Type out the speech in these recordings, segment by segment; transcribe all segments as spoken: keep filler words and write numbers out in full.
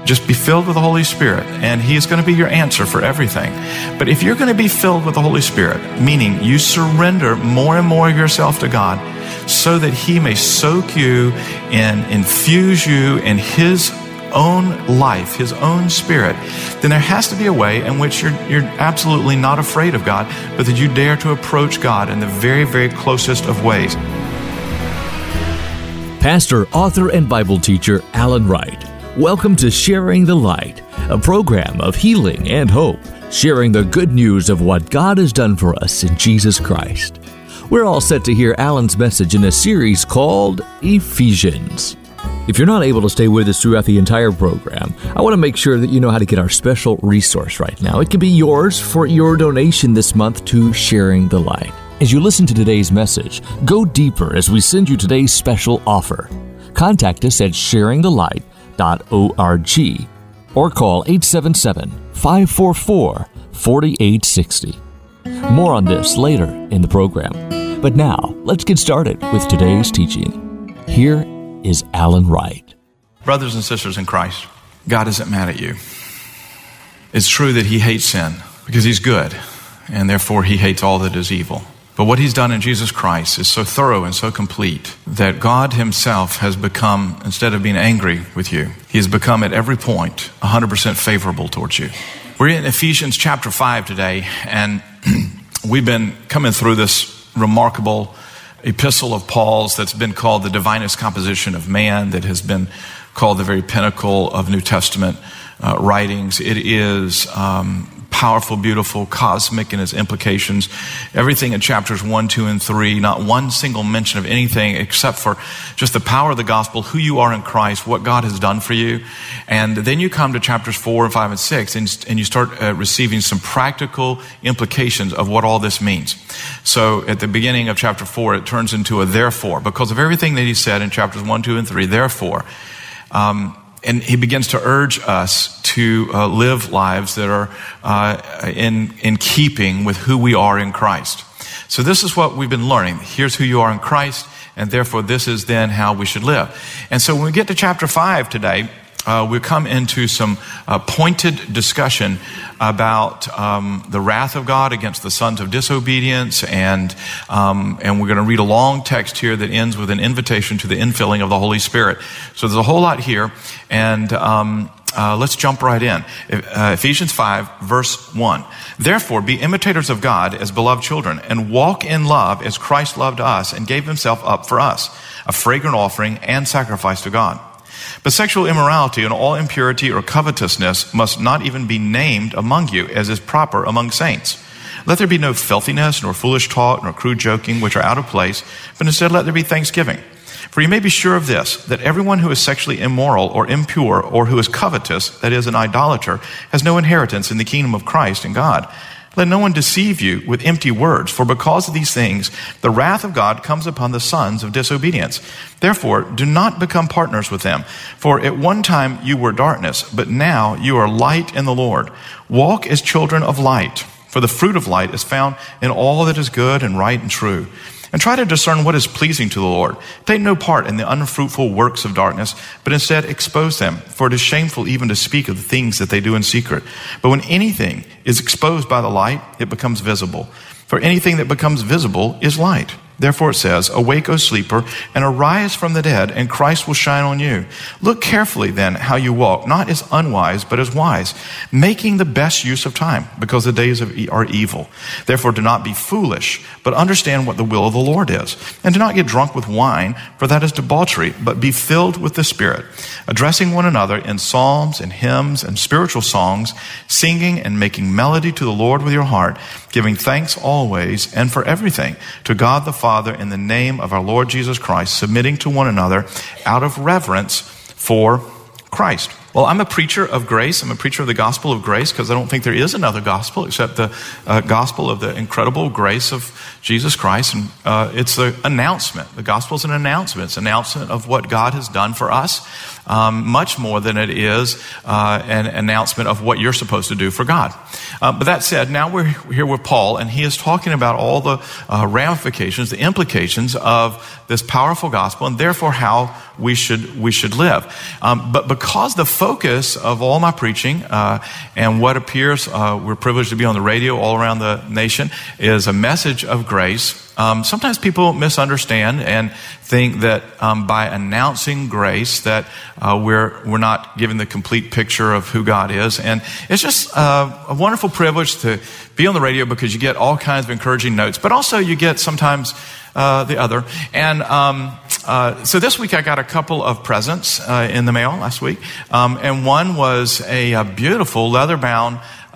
Just be filled with the Holy Spirit, and He is going to be your answer for everything. But if you're going to be filled with the Holy Spirit, meaning you surrender more and more of yourself to God so that He may soak you and infuse you in His own life, His own Spirit, then there has to be a way in which you're, you're absolutely not afraid of God, but that you dare to approach God in the very, very closest of ways. Pastor, author, and Bible teacher Alan Wright. Welcome to Sharing the Light, a program of healing and hope, sharing the good news of what God has done for us in Jesus Christ. We're all set to hear Alan's message in a series called Ephesians. If you're not able to stay with us throughout the entire program, I want to make sure that you know how to get our special resource right now. It can be yours for your donation this month to Sharing the Light. As you listen to today's message, go deeper as we send you today's special offer. Contact us at sharing the light dot org or call eight seven seven, five four four, four eight six zero. More on this later in the program. But now, let's get started with today's teaching. Here is Alan Wright. Brothers and sisters in Christ, God isn't mad at you. It's true that He hates sin because He's good, and therefore He hates all that is evil. But what He's done in Jesus Christ is so thorough and so complete that God Himself has become, instead of being angry with you, He has become at every point one hundred percent favorable towards you. We're in Ephesians chapter five today, and we've been coming through this remarkable epistle of Paul's that's been called the divinest composition of man, that has been called the very pinnacle of New Testament uh, writings. It is um, powerful, beautiful, cosmic in its implications. Everything in chapters one, two, and three, not one single mention of anything except for just the power of the gospel, who you are in Christ, what God has done for you. And then you come to chapters four and five and six, and, and you start uh, receiving some practical implications of what all this means. So at the beginning of chapter four, it turns into a therefore, because of everything that he said in chapters one, two, and three, therefore. Um, And he begins to urge us to uh, live lives that are uh, in in keeping with who we are in Christ. So this is what we've been learning. Here's who you are in Christ, and therefore this is then how we should live. And so when we get to chapter five today, uh, we come into some uh, pointed discussion about um, the wrath of God against the sons of disobedience, and um, and we're going to read a long text here that ends with an invitation to the infilling of the Holy Spirit. So there's a whole lot here, and um, uh, let's jump right in. Uh, Ephesians five, verse one. Therefore, be imitators of God as beloved children, and walk in love as Christ loved us and gave Himself up for us, a fragrant offering and sacrifice to God. But sexual immorality and all impurity or covetousness must not even be named among you, as is proper among saints. Let there be no filthiness, nor foolish talk, nor crude joking, which are out of place, but instead let there be thanksgiving. For you may be sure of this, that everyone who is sexually immoral or impure, or who is covetous, that is, an idolater, has no inheritance in the kingdom of Christ and God. Let no one deceive you with empty words, for because of these things, the wrath of God comes upon the sons of disobedience. Therefore, do not become partners with them. For at one time you were darkness, but now you are light in the Lord. Walk as children of light, for the fruit of light is found in all that is good and right and true. And try to discern what is pleasing to the Lord. Take no part in the unfruitful works of darkness, but instead expose them. For it is shameful even to speak of the things that they do in secret. But when anything is exposed by the light, it becomes visible. For anything that becomes visible is light. Therefore it says, awake, O sleeper, and arise from the dead, and Christ will shine on you. Look carefully then how you walk, not as unwise, but as wise, making the best use of time, because the days are evil. Therefore do not be foolish, but understand what the will of the Lord is. And do not get drunk with wine, for that is debauchery, but be filled with the Spirit, addressing one another in psalms and hymns and spiritual songs, singing and making melody to the Lord with your heart, giving thanks always and for everything to God the Father in the name of our Lord Jesus Christ, submitting to one another out of reverence for Christ. Well, I'm a preacher of grace. I'm a preacher of the gospel of grace because I don't think there is another gospel except the uh, gospel of the incredible grace of Jesus Christ. And uh, it's an announcement. The gospel is an announcement. It's an announcement of what God has done for us. um, much more than it is uh, an announcement of what you're supposed to do for God. Uh, but that said, now we're here with Paul, and he is talking about all the uh, ramifications, the implications of this powerful gospel, and therefore how we should we should live. Um, but because the focus of all my preaching uh, and what appears, uh, we're privileged to be on the radio all around the nation, is a message of grace. Um, sometimes people misunderstand and think that um, by announcing grace that uh, we're we're not giving the complete picture of who God is. And it's just uh, a wonderful privilege to be on the radio because you get all kinds of encouraging notes, but also you get sometimes uh, the other. And um, uh, so this week I got a couple of presents uh, in the mail last week, um, and one was a, a beautiful leather-bound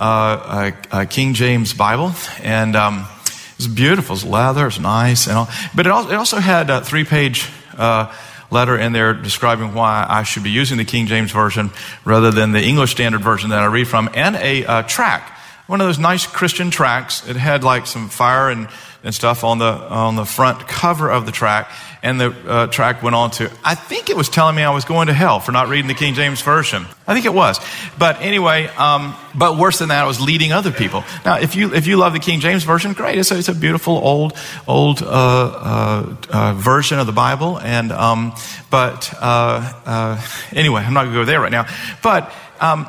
uh, a, a King James Bible, and um, it's beautiful. It's leather. It's nice, and all. But it also, it also had a three-page uh, letter in there describing why I should be using the King James Version rather than the English Standard Version that I read from, and a uh, tract, one of those nice Christian tracts. It had like some fire and, and stuff on the on the front cover of the tract, and the uh, tract went on to, I think it was telling me I was going to hell for not reading the King James Version. I think it was. But anyway, um, but worse than that, it was leading other people. Now, if you if you love the King James Version, great. It's a, it's a beautiful old old uh, uh, uh, version of the Bible. And um, but uh, uh, anyway, I'm not going to go there right now. But um,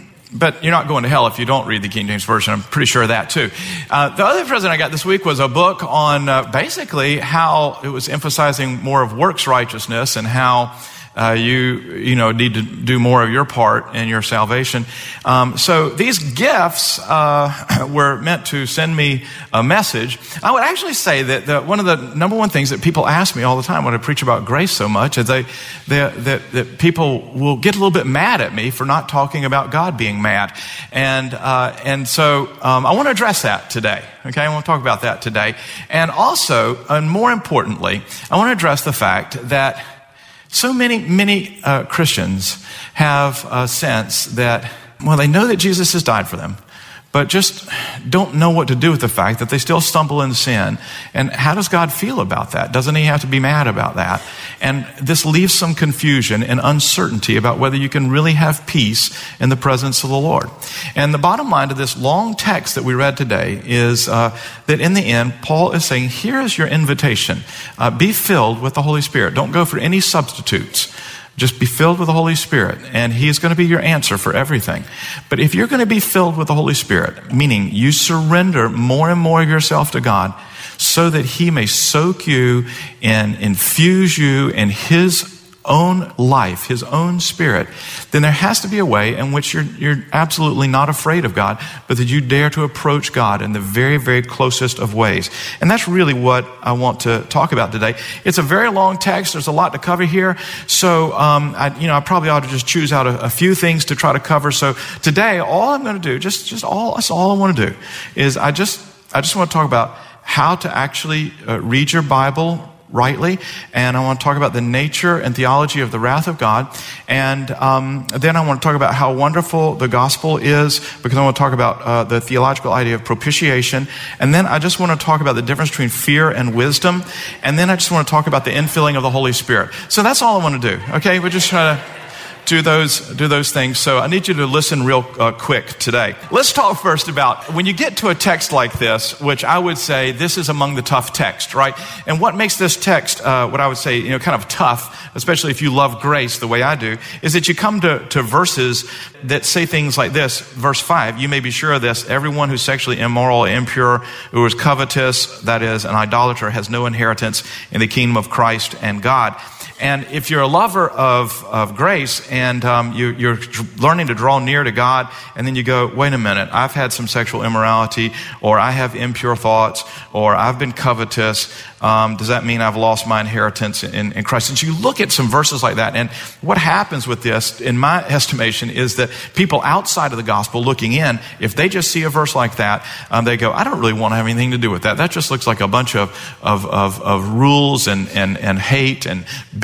But you're not going to hell if you don't read the King James Version. I'm pretty sure of that too. Uh, the other present I got this week was a book on uh, basically how it was emphasizing more of works righteousness and how uh, you you know need to do more of your part in your salvation. Um, so these gifts uh, were meant to send me a message. I would actually say that the, one of the number one things that people ask me all the time when I preach about grace so much is they, they that that people will get a little bit mad at me for not talking about God being mad, and uh, and so um, I want to address that today. Okay, I want to talk about that today, and also, and more importantly, I want to address the fact that so many, many uh, Christians have a sense that, well, they know that Jesus has died for them, but just don't know what to do with the fact that they still stumble in sin. And how does God feel about that? Doesn't he have to be mad about that? And this leaves some confusion and uncertainty about whether you can really have peace in the presence of the Lord. And the bottom line to this long text that we read today is uh, that in the end, Paul is saying, here is your invitation. Uh, be filled with the Holy Spirit. Don't go for any substitutes. Just be filled with the Holy Spirit, and he's going to be your answer for everything. But if you're going to be filled with the Holy Spirit, meaning you surrender more and more of yourself to God so that he may soak you and infuse you in his own life, his own spirit, then there has to be a way in which you're, you're absolutely not afraid of God, but that you dare to approach God in the very, very closest of ways. And that's really what I want to talk about today. It's a very long text. There's a lot to cover here. So, um, I, you know, I probably ought to just choose out a, a few things to try to cover. So today, all I'm going to do, just, just all, that's all I want to do is I just, I just want to talk about how to actually uh, read your Bible rightly, and I want to talk about the nature and theology of the wrath of God, and um, then I want to talk about how wonderful the gospel is, because I want to talk about uh, the theological idea of propitiation, and then I just want to talk about the difference between fear and wisdom, and then I just want to talk about the infilling of the Holy Spirit. So that's all I want to do, okay? We're just trying to do those do those things. So I need you to listen real uh, quick today. Let's talk first about when you get to a text like this, which I would say this is among the tough texts, right? And what makes this text, uh, what I would say, you know, kind of tough, especially if you love grace the way I do, is that you come to, to verses that say things like this. Verse five, you may be sure of this, everyone who's sexually immoral, impure, who is covetous, that is an idolater, has no inheritance in the kingdom of Christ and God. And if you're a lover of, of grace and um, you, you're learning to draw near to God, and then you go, wait a minute, I've had some sexual immorality, or I have impure thoughts, or I've been covetous, um, does that mean I've lost my inheritance in, in Christ? And you look at some verses like that, and what happens with this, in my estimation, is that people outside of the gospel looking in, if they just see a verse like that, um, they go, I don't really want to have anything to do with that. That just looks like a bunch of, of, of, of rules and, and, and hate and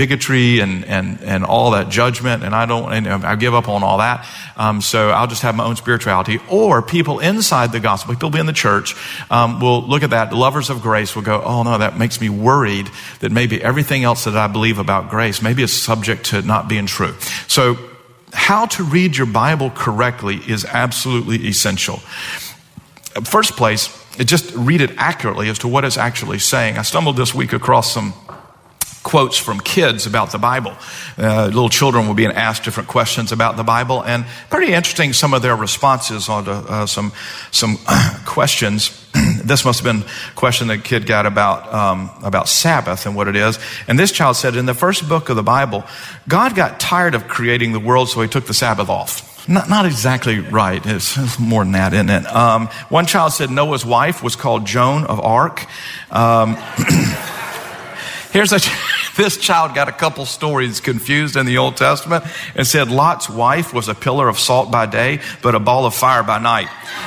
bigotry and, and, and all that judgment, and I don't, and I give up on all that. Um, so I'll just have my own spirituality. Or people inside the gospel, people in the church, um, will look at that. Lovers of grace will go, oh no, that makes me worried that maybe everything else that I believe about grace maybe is subject to not being true. So how to read your Bible correctly is absolutely essential. First place, just read it accurately as to what it's actually saying. I stumbled this week across some quotes from kids about the Bible. Uh, little children were being asked different questions about the Bible, and pretty interesting some of their responses on uh, some some questions. This must have been a question that a kid got about um, about Sabbath and what it is. And this child said, in the first book of the Bible, God got tired of creating the world, so he took the Sabbath off. Not, not exactly right. It's, it's more than that, isn't it? Um, one child said Noah's wife was called Joan of Arc. Um, here's a, this child got a couple stories confused in the Old Testament and said Lot's wife was a pillar of salt by day, but a ball of fire by night.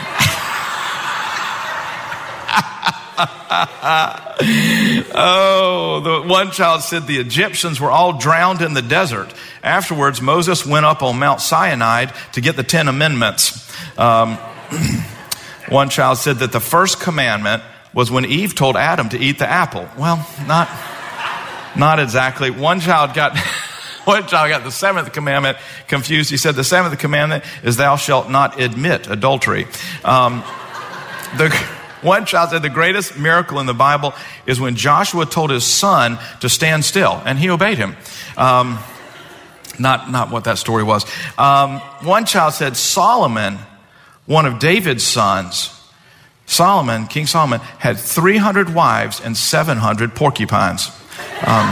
Oh, the one child said the Egyptians were all drowned in the desert. Afterwards, Moses went up on Mount Sinai to get the Ten Amendments. Um, one child said that the first commandment was when Eve told Adam to eat the apple. Well, not, not exactly. One child got, one child got the seventh commandment confused. He said the seventh commandment is thou shalt not admit adultery. Um, the One child said the greatest miracle in the Bible is when Joshua told his son to stand still, and he obeyed him. Um, not, not what that story was. Um, one child said Solomon, one of David's sons, Solomon, King Solomon, had three hundred wives and seven hundred porcupines. Um,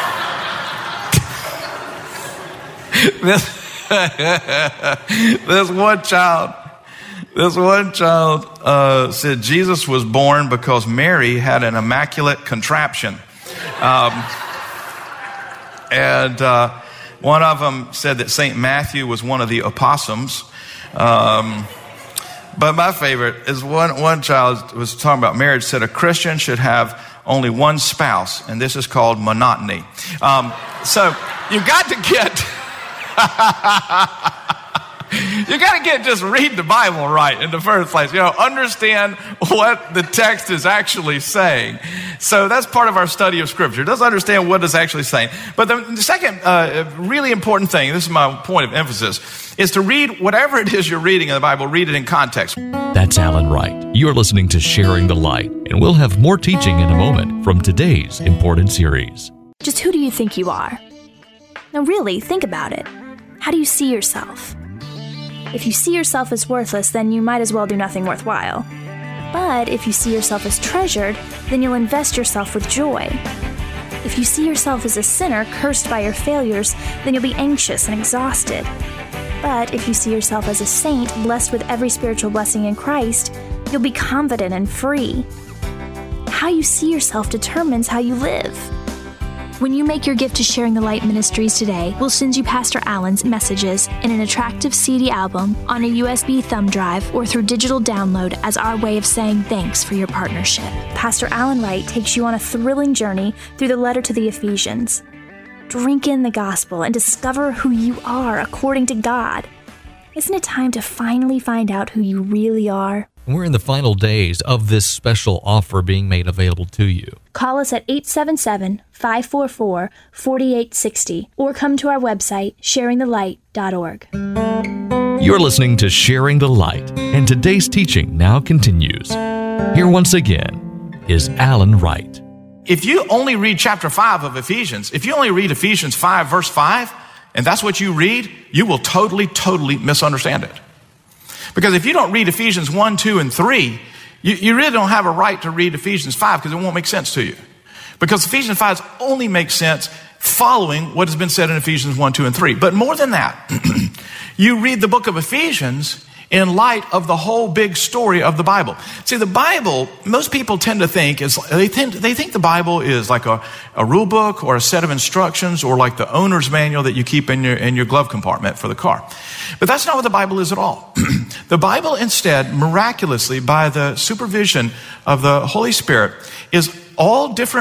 this, this one child, this one child uh, said Jesus was born because Mary had an immaculate contraption. Um, and uh, one of them said that Saint Matthew was one of the opossums. Um, but my favorite is one, one child was talking about marriage, said a Christian should have only one spouse, and this is called monotony. Um, so you got to get... You got to get just read the Bible right in the first place. You know, understand what the text is actually saying. So that's part of our study of Scripture. Just understand what it's actually saying. But the, the second uh, really important thing, this is my point of emphasis, is to read whatever it is you're reading in the Bible, read it in context. That's Alan Wright. You're listening to Sharing the Light, and we'll have more teaching in a moment from today's important series. Just who do you think you are? Now really, think about it. How do you see yourself? If you see yourself as worthless, then you might as well do nothing worthwhile. But if you see yourself as treasured, then you'll invest yourself with joy. If you see yourself as a sinner cursed by your failures, then you'll be anxious and exhausted. But if you see yourself as a saint blessed with every spiritual blessing in Christ, you'll be confident and free. How you see yourself determines how you live. When you make your gift to Sharing the Light Ministries today, we'll send you Pastor Alan's messages in an attractive C D album, on a U S B thumb drive, or through digital download as our way of saying thanks for your partnership. Pastor Alan Wright takes you on a thrilling journey through the letter to the Ephesians. Drink in the gospel and discover who you are according to God. Isn't it time to finally find out who you really are? We're in the final days of this special offer being made available to you. Call us at eight seven seven, five four four, four eight six zero or come to our website, sharing the light dot org. You're listening to Sharing the Light, and today's teaching now continues. Here once again is Alan Wright. If you only read chapter five of Ephesians, if you only read Ephesians five, verse five, and that's what you read, you will totally, totally misunderstand it. Because if you don't read Ephesians one, two, and three, you, you really don't have a right to read Ephesians five because it won't make sense to you. Because Ephesians five only makes sense following what has been said in Ephesians one, two, and three. But more than that, you read the book of Ephesians in light of the whole big story of the Bible. See, the Bible, most people tend to think is they tend they think the Bible is like a, a rule book or a set of instructions or like the owner's manual that you keep in your in your glove compartment for the car. But that's not what the Bible is at all. The Bible instead, miraculously, by the supervision of the Holy Spirit, is all different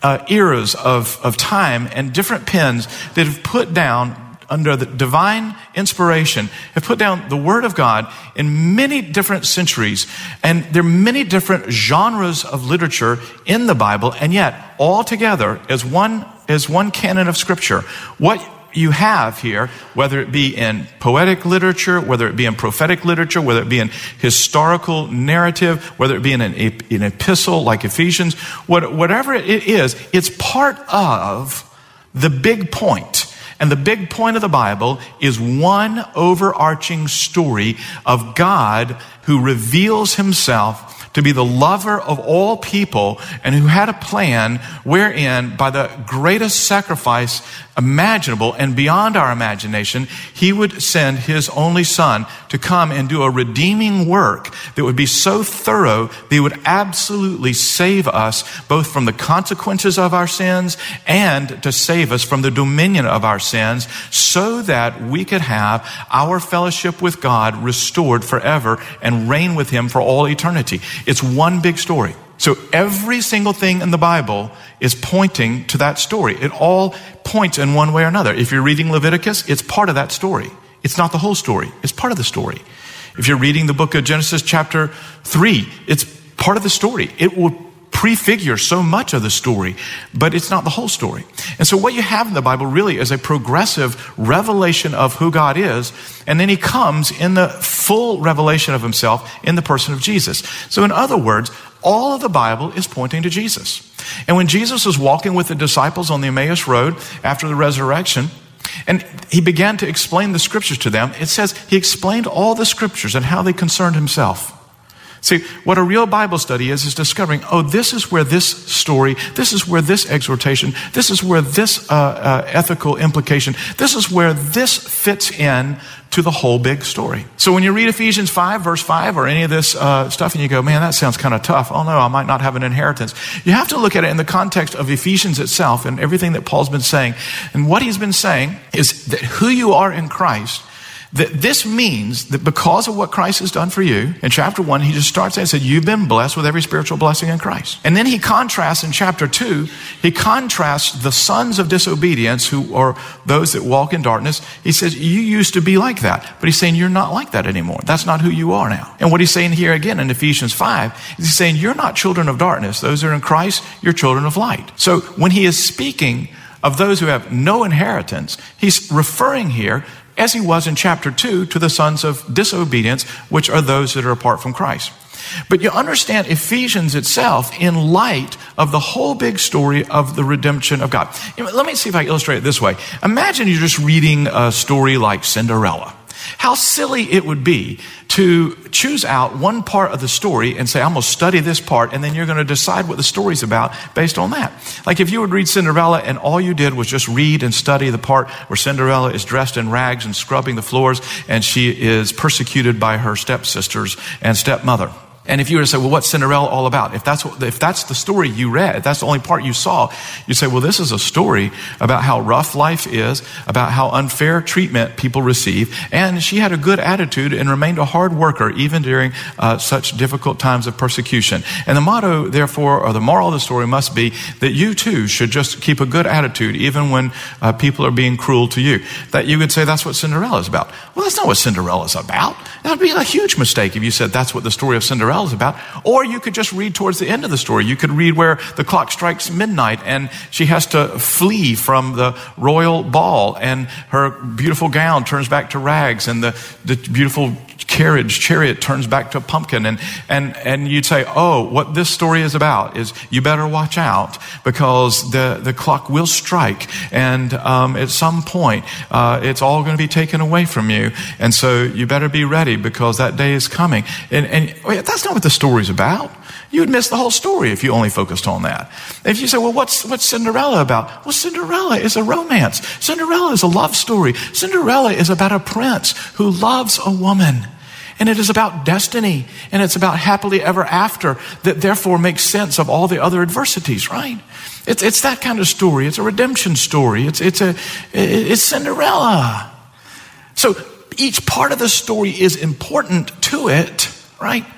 uh, eras of, of time and different pens that have put down under the divine inspiration, have put down the Word of God in many different centuries. And there are many different genres of literature in the Bible, and yet all together as one, as one canon of Scripture. What you have here, whether it be in poetic literature, whether it be in prophetic literature, whether it be in historical narrative, whether it be in an, an epistle like Ephesians, what, whatever it is, it's part of the big point. And the big point of the Bible is one overarching story of God who reveals himself to be the lover of all people and who had a plan wherein, by the greatest sacrifice imaginable and beyond our imagination, he would send his only son to come and do a redeeming work that would be so thorough that he would absolutely save us both from the consequences of our sins and to save us from the dominion of our sins, so that we could have our fellowship with God restored forever and reign with him for all eternity. It's one big story. So every single thing in the Bible is pointing to that story. It all points in one way or another. If you're reading Leviticus, it's part of that story. It's not the whole story. It's part of the story. If you're reading the book of Genesis chapter three, it's part of the story. It will prefigure so much of the story, but it's not the whole story. And so what you have in the Bible really is a progressive revelation of who God is, and then he comes in the full revelation of himself in the person of Jesus. So in other words, all of the Bible is pointing to Jesus. And when Jesus was walking with the disciples on the Emmaus Road after the resurrection, and he began to explain the scriptures to them, it says he explained all the scriptures and how they concerned himself. See, what a real Bible study is, is discovering, oh, this is where this story, this is where this exhortation, this is where this uh, uh, ethical implication, this is where this fits in to the whole big story. So when you read Ephesians five, verse five, or any of this uh, stuff, and you go, man, that sounds kind of tough. Oh no, I might not have an inheritance. You have to look at it in the context of Ephesians itself and everything that Paul's been saying. And what he's been saying is that who you are in Christ, that this means that because of what Christ has done for you, in chapter one, he just starts and said, you've been blessed with every spiritual blessing in Christ. And then he contrasts in chapter two, he contrasts the sons of disobedience who are those that walk in darkness. He says, you used to be like that, but he's saying you're not like that anymore. That's not who you are now. And what he's saying here again in Ephesians five, is he's saying you're not children of darkness. Those who are in Christ, you're children of light. So when he is speaking of those who have no inheritance, he's referring here, as he was in chapter two, to the sons of disobedience, which are those that are apart from Christ. But you understand Ephesians itself in light of the whole big story of the redemption of God. Let me see if I illustrate it this way. Imagine you're just reading a story like Cinderella. How silly it would be to choose out one part of the story and say, I'm going to study this part, and then you're going to decide what the story's about based on that. Like if you would read Cinderella and all you did was just read and study the part where Cinderella is dressed in rags and scrubbing the floors, and she is persecuted by her stepsisters and stepmother. And if you were to say, well, what's Cinderella all about? If that's what, if that's the story you read, if that's the only part you saw, you say, well, this is a story about how rough life is, about how unfair treatment people receive. And she had a good attitude and remained a hard worker even during uh, such difficult times of persecution. And the motto, therefore, or the moral of the story must be that you too should just keep a good attitude even when uh, people are being cruel to you. That you would say that's what Cinderella is about. Well, that's not what Cinderella is about. That would be a huge mistake if you said that's what the story of Cinderella is about. Or you could just read towards the end of the story. You could read where the clock strikes midnight and she has to flee from the royal ball and her beautiful gown turns back to rags and the, the beautiful carriage, chariot turns back to a pumpkin. And, and, and you'd say, oh, what this story is about is you better watch out because the, the clock will strike. And um, at some point, uh, it's all going to be taken away from you. And so you better be ready because that day is coming. And, and wait, that's not what the story's about. You would miss the whole story if you only focused on that. If you say, well, what's, what's Cinderella about? Well, Cinderella is a romance. Cinderella is a love story. Cinderella is about a prince who loves a woman. And it is about destiny. And it's about happily ever after that therefore makes sense of all the other adversities, right? It's, it's that kind of story. It's a redemption story. It's, it's a, it's Cinderella. So each part of the story is important to it, right?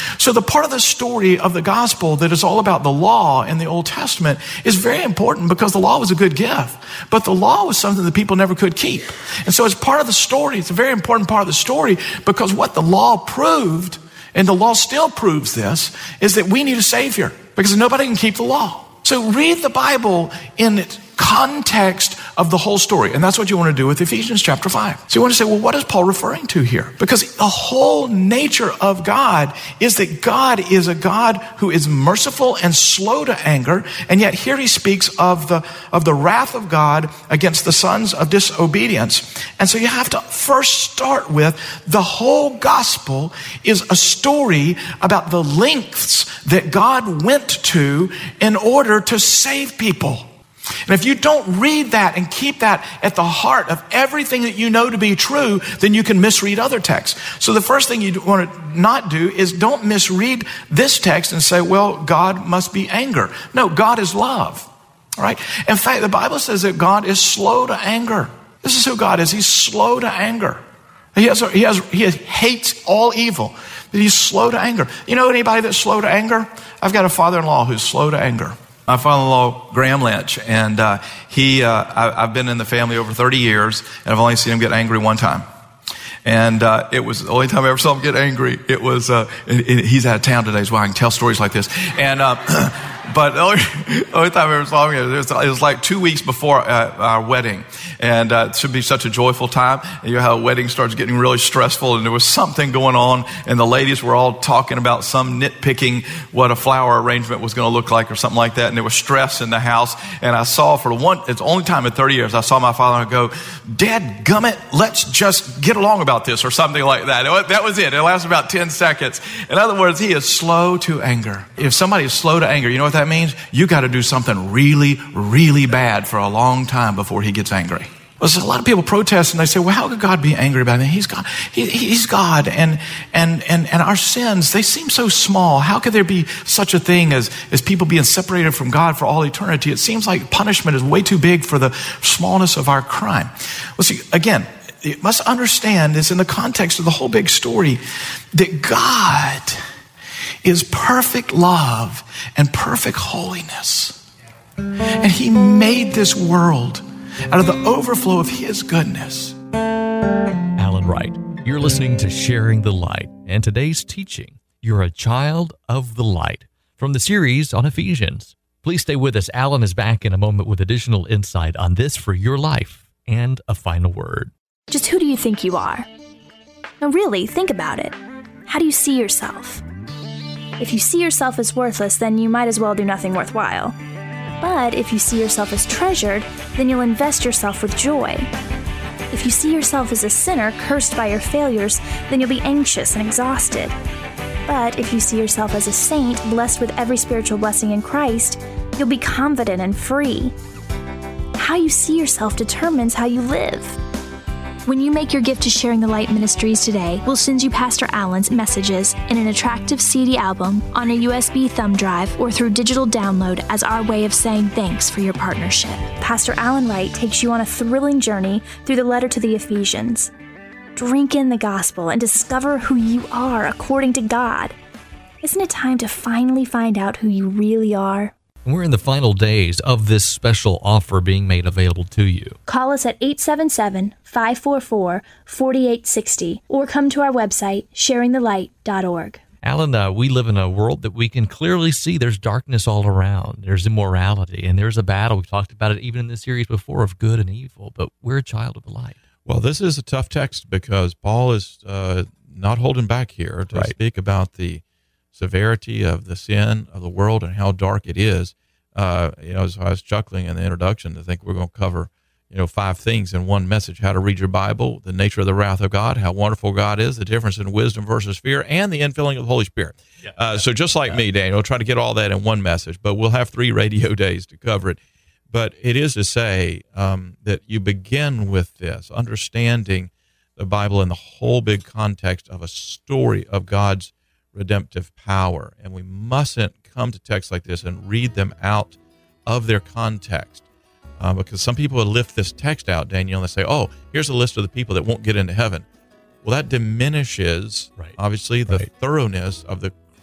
So the part of the story of the gospel that is all about the law in the Old Testament is very important because the law was a good gift, but the law was something that people never could keep. And so as part of the story, it's a very important part of the story because what the law proved, and the law still proves this, is that we need a Savior because nobody can keep the law. So read the Bible in its context of the whole story. And that's what you want to do with Ephesians chapter five. So you want to say, well, what is Paul referring to here? Because the whole nature of God is that God is a God who is merciful and slow to anger. And yet here he speaks of the, of the wrath of God against the sons of disobedience. And so you have to first start with the whole gospel is a story about the lengths that God went to in order to save people. And if you don't read that and keep that at the heart of everything that you know to be true, then you can misread other texts. So the first thing you want to not do is don't misread this text and say, well, God must be anger. No, God is love. All right. In fact, the Bible says that God is slow to anger. This is who God is. He's slow to anger. He has, he has, he hates all evil, but he's slow to anger. You know anybody that's slow to anger? I've got a father-in-law who's slow to anger. My father-in-law, Graham Lynch, and uh, he, uh, I, I've been in the family over thirty years, and I've only seen him get angry one time. And uh, it was the only time I ever saw him get angry. It was, uh, and, and he's out of town today, so I can tell stories like this. And uh, but the only, the only time I ever saw him, it was, it was like two weeks before uh, our wedding. And uh, it should be such a joyful time. And you know how a wedding starts getting really stressful, and there was something going on, and the ladies were all talking about some nitpicking what a flower arrangement was going to look like or something like that. And there was stress in the house. And I saw for one, it's the only time in thirty years, I saw my father go, "Dadgummit, let's just get along about this," or something like that. That was it. It lasted about ten seconds. In other words, he is slow to anger. If somebody is slow to anger, you know what that means? You got to do something really, really bad for a long time before he gets angry. Well, so a lot of people protest and they say, well, how could God be angry about me? He's God. He, he's God. And, and, and, and our sins, they seem so small. How could there be such a thing as, as people being separated from God for all eternity? It seems like punishment is way too big for the smallness of our crime. Well, see, again, you must understand this in the context of the whole big story, that God is perfect love and perfect holiness. And he made this world out of the overflow of his goodness. Alan Wright, you're listening to Sharing the Light, and today's teaching, You're a Child of the Light, from the series on Ephesians. Please stay with us. Alan is back in a moment with additional insight on this for your life and a final word. Just who do you think you are? Now really, think about it. How do you see yourself? If you see yourself as worthless, then you might as well do nothing worthwhile. But if you see yourself as treasured, then you'll invest yourself with joy. If you see yourself as a sinner cursed by your failures, then you'll be anxious and exhausted. But if you see yourself as a saint blessed with every spiritual blessing in Christ, you'll be confident and free. How you see yourself determines how you live. When you make your gift to Sharing the Light Ministries today, we'll send you Pastor Alan's messages in an attractive C D album, on a U S B thumb drive, or through digital download as our way of saying thanks for your partnership. Pastor Alan Wright takes you on a thrilling journey through the letter to the Ephesians. Drink in the gospel and discover who you are according to God. Isn't it time to finally find out who you really are? We're in the final days of this special offer being made available to you. Call us at eight seven seven, five four four, four eight six zero or come to our website, sharing the light dot org. Alan, uh, we live in a world that we can clearly see there's darkness all around. There's immorality, and there's a battle. We've talked about it even in this series before of good and evil, but we're a child of the light. Well, this is a tough text because Paul is uh, not holding back here to Right. speak about the severity of the sin of the world and how dark it is. Uh, you know, so I was chuckling in the introduction to think we're going to cover, you know, five things in one message: how to read your Bible, the nature of the wrath of God, how wonderful God is, the difference in wisdom versus fear, and the infilling of the Holy Spirit. Yeah. Uh, so just like yeah. me, Daniel, we'll try to get all that in one message, but we'll have three radio days to cover it. But it is to say um, that you begin with this, understanding the Bible in the whole big context of a story of God's redemptive power. And we mustn't come to texts like this and read them out of their context. Uh, because some people would lift this text out, Daniel, and they say, oh, here's a list of the people that won't get into heaven. Well, that diminishes, right. obviously, the right. thoroughness of the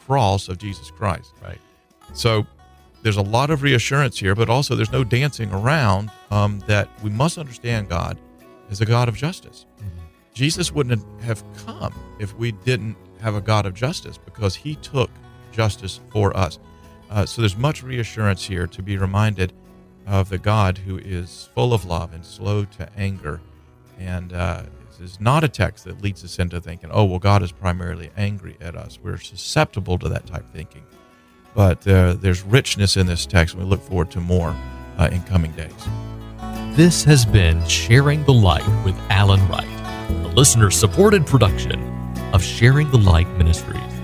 cross of Jesus Christ. Right. So there's a lot of reassurance here, but also there's no dancing around um, that we must understand God as a God of justice. Mm-hmm. Jesus wouldn't have come if we didn't have a God of justice, because he took justice for us. Uh, so there's much reassurance here to be reminded of the God who is full of love and slow to anger. And uh, this is not a text that leads us into thinking, oh, well, God is primarily angry at us. We're susceptible to that type of thinking. But uh, there's richness in this text, and we look forward to more uh, in coming days. This has been Sharing the Light with Alan Wright, a listener-supported production of Sharing the Light Ministries.